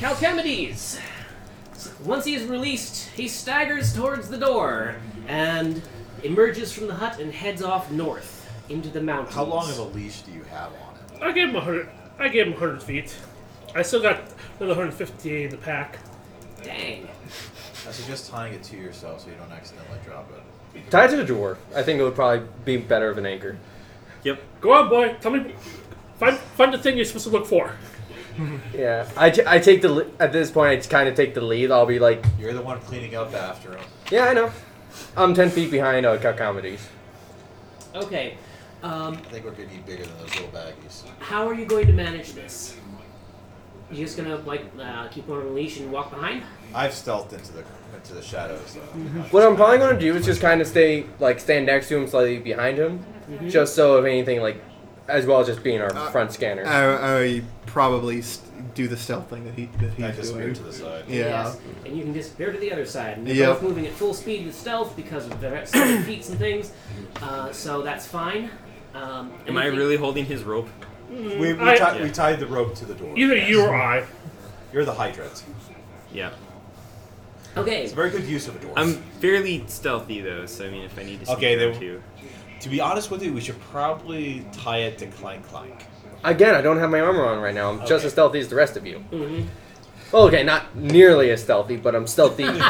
Calchemides. Once he is released, he staggers towards the door and emerges from the hut and heads off north into the mountains. How long of a leash do you have on it? I gave him 100. I gave him 100 feet. I still got another 150 in the pack. Dang. I suggest tying it to yourself so you don't accidentally drop it. Tie it to the dwarf. I think it would probably be better of an anchor. Yep. Go on, boy. Tell me. Find the thing you're supposed to look for. Yeah, I take the at this point. I kind of take the lead. I'll be like, You're the one cleaning up after him. yeah, I know. I'm 10 feet behind Calchemides. Okay. I think we're going to need bigger than those little baggies. How are you going to manage this? You just gonna keep on a leash and walk behind? I've stealthed into the shadows. What I'm probably going to do is just kind of stand next to him, slightly behind him, just so if anything, as well as just being our front scanner. I probably do the stealth thing that I he's disappear doing. to the side. Yeah. Yes. And you can disappear to the other side. And they're Yep. both moving at full speed with stealth because of their sudden feats and things. So that's fine. Am I really holding his rope? We I- tied the rope to the door. Either you or I. You're the hydrant. Yeah. Okay. It's a very good use of a dwarf. I'm fairly stealthy though, so I mean, if I need to sneak Okay, around then- too. To be honest with you, we should probably tie it to Clank Clank. Again, I don't have my armor on right now. I'm just Okay. as stealthy as the rest of you. Well, okay, not nearly as stealthy, but I'm stealthy. You are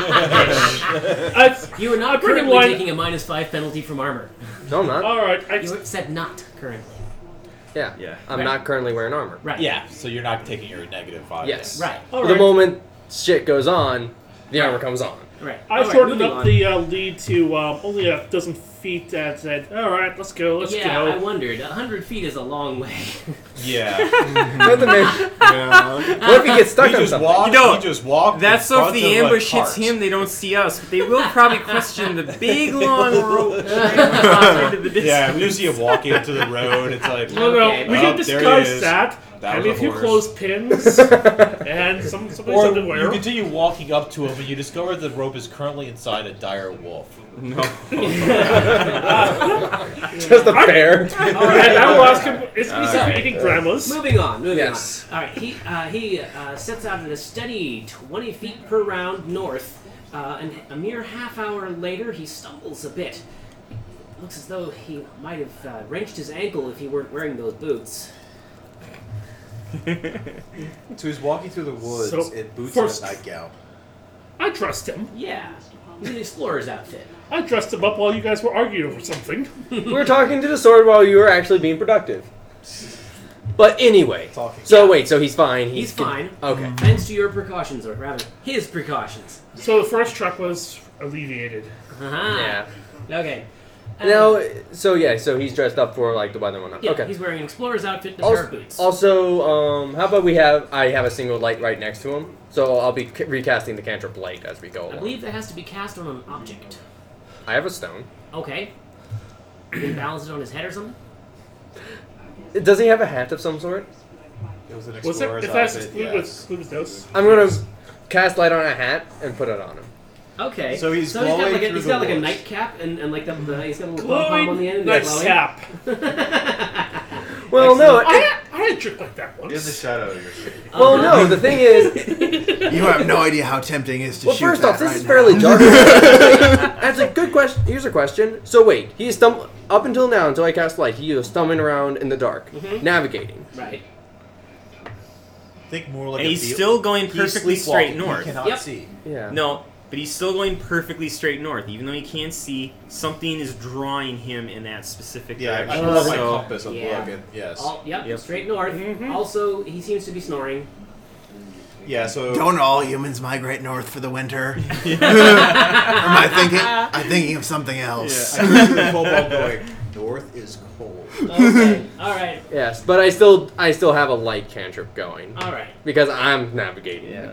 not bring in currently line- taking a -5 penalty from armor. No, I'm not. All right. You said not currently. Yeah. Yeah. I'm Right. not currently wearing armor. Right. Yeah, so you're not taking your -5. Yes. Right. All But the right. moment shit goes on, the armor comes on. Right. I All right, shortened moving up on. the lead to only a dozen feet and said, "All right, let's go. Let's Yeah, go." I wondered. 100 feet is a long way. Yeah. Not to mention- what if he gets stuck He on just something? walked. You know, he just walked. That's in so if front the of a ambush hits cart. him, they don't see us. But they will probably question the big long rope straight off into the distance. Yeah, we just see him walking into the road. It's like, No, Okay, we well, can there he discuss is. that. That And was a a few horse. clothespins and somebody's Or underwear. you continue walking up to him, and you discover the rope is currently inside a dire wolf. Just a bear. All right. And I will ask him, is he eating grandmas? Moving on. Yes. All right. He sets out at a steady 20 feet per round north, and a mere half hour later, he stumbles a bit. Looks as though he might have wrenched his ankle if he weren't wearing those boots. So he's walking through the woods So, in boots first- and a nightgown. I trust him. Yeah. He's an explorer's outfit. I dressed him up while you guys were arguing over something. We were talking to the sword while you were actually being productive. But anyway. Talking. So wait, so he's fine. He's fine. Okay. Thanks to your precautions, or rather, his precautions. So the first truck was alleviated. Uh-huh. Yeah. Okay. Now, so he's dressed up for the weather and whatnot. Yeah, Okay. he's wearing an explorer's outfit and a pair of boots. Also, how about I have a single light right next to him, so I'll be recasting the cantrip light as we go I along. believe that has to be cast on an object. I have a stone. Okay. You can balance it on his head or something? Does he have a hat of some sort? It was an Was it? explorer's If that's outfit, exclude yes. with those. I'm gonna cast light on a hat and put it on him. Okay. So he's got glowing like a, through he's the got like a woods. nightcap and like he's got a little pom-pom on the end. And Nice glowing. cap. Well, no. I had a trick like that In the once. shadow, you're shaking. Well, no. The thing is, You have no idea how tempting it is to well, shoot first that off, this right is now. fairly dark. That's a good question. Here's a question. So wait, he's up until now, until I cast light, he was stumbling around in the dark, navigating. Right. Think more like And a he's field- still going he's perfectly straight sleepwalking. north. He cannot Yep. see. Yeah. No, but he's still going perfectly straight north. Even though he can't see, something is drawing him in that specific Yeah, I direction. pull out my So- compass and Yeah. look, and yes. Yep. Straight north. Also, he seems to be snoring. Yeah, so Don't all humans migrate north for the winter? Or am I thinking of something else? I can see the kobold going, north is cold. Okay. All right. Yes, but I still have a light cantrip going All right. because I'm navigating.